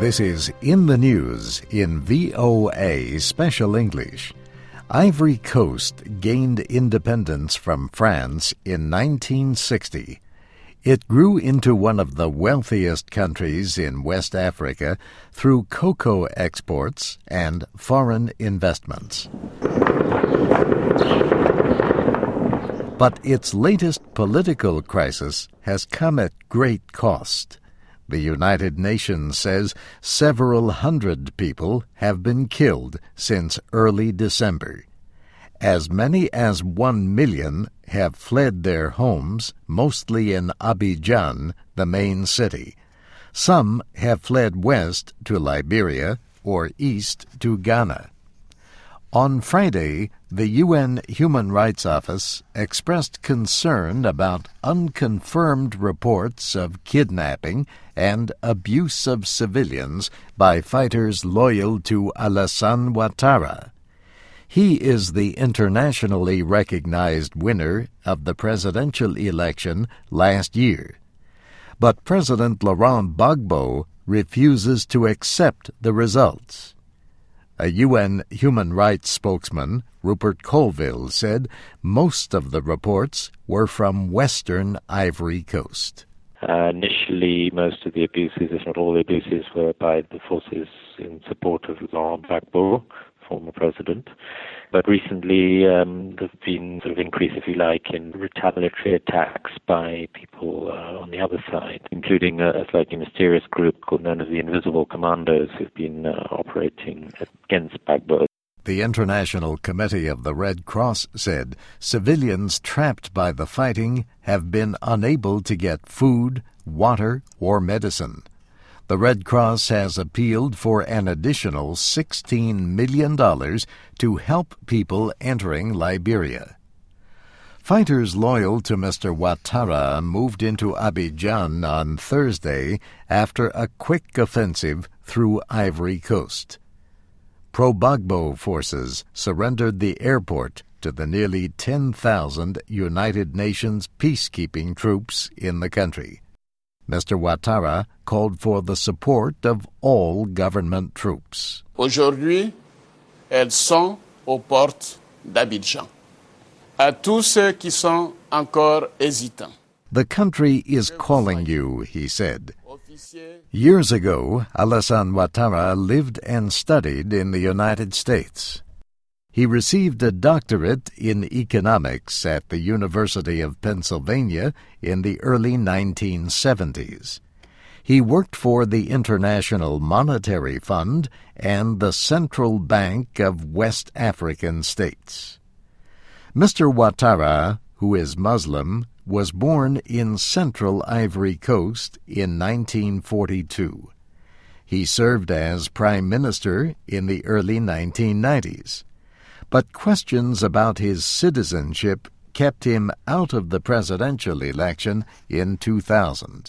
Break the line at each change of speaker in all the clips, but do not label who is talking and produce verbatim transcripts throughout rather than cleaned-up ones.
This is In the News in V O A Special English. Ivory Coast gained independence from France in nineteen sixty. It grew into one of the wealthiest countries in West Africa through cocoa exports and foreign investments. But its latest political crisis has come at great cost. The United Nations says several hundred people have been killed since early December. As many as one million have fled their homes, mostly in Abidjan, the main city. Some have fled west to Liberia or east to Ghana. On Friday, the U N Human Rights Office expressed concern about unconfirmed reports of kidnapping and abuse of civilians by fighters loyal to Alassane Ouattara. He is the internationally recognized winner of the presidential election last year. But President Laurent Gbagbo refuses to accept the results. A U N human rights spokesman, Rupert Colville, said most of the reports were from western Ivory Coast.
Uh, initially, most of the abuses, if not all the abuses, were by the forces in support of Laurent Gbagbo, former president. But recently, um, there have been sort of increase, if you like, in retaliatory attacks by people uh, on the other side, including a, a slightly mysterious group called known as the Invisible Commandos, who've been uh, operating against Gbagbo.
The International Committee of the Red Cross said civilians trapped by the fighting have been unable to get food, water, or medicine. The Red Cross has appealed for an additional sixteen million dollars to help people entering Liberia. Fighters loyal to Mister Ouattara moved into Abidjan on Thursday after a quick offensive through Ivory Coast. Pro-Gbagbo forces surrendered the airport to the nearly ten thousand United Nations peacekeeping troops in the country. Mister Ouattara called for the support of all government troops.
Aujourd'hui, elles sont aux portes d'Abidjan. À tous ceux qui sont encore hésitants.
The country is calling you, he said. Years ago, Alassane Ouattara lived and studied in the United States. He received a doctorate in economics at the University of Pennsylvania in the early nineteen seventies. He worked for the International Monetary Fund and the Central Bank of West African States. Mister Ouattara, who is Muslim, was born in central Ivory Coast in nineteen forty-two. He served as Prime Minister in the early nineteen nineties. But questions about his citizenship kept him out of the presidential election in two thousand.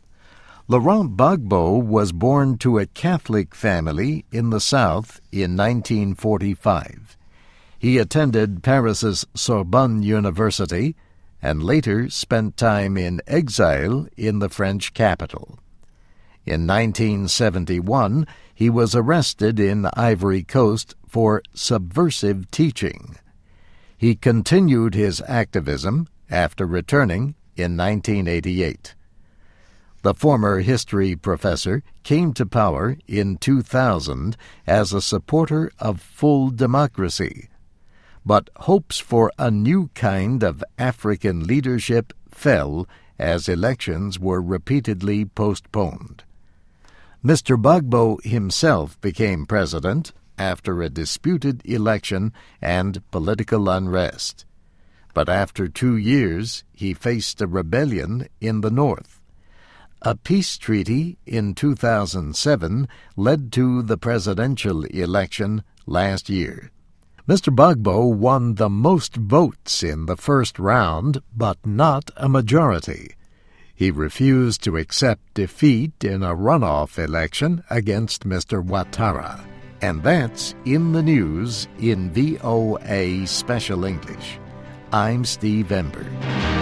Laurent Gbagbo was born to a Catholic family in the South in nineteen forty-five. He attended Paris's Sorbonne University and later spent time in exile in the French capital. In nineteen seventy-one, he was arrested in Ivory Coast for subversive teaching. He continued his activism after returning in nineteen eighty-eight. The former history professor came to power in two thousand as a supporter of full democracy. But hopes for a new kind of African leadership fell as elections were repeatedly postponed. Mister Gbagbo himself became president after a disputed election and political unrest. But after two years, he faced a rebellion in the north. A peace treaty in two thousand seven led to the presidential election last year. Mister Gbagbo won the most votes in the first round, but not a majority. He refused to accept defeat in a runoff election against Mister Ouattara. And that's In the News in V O A Special English. I'm Steve Ember.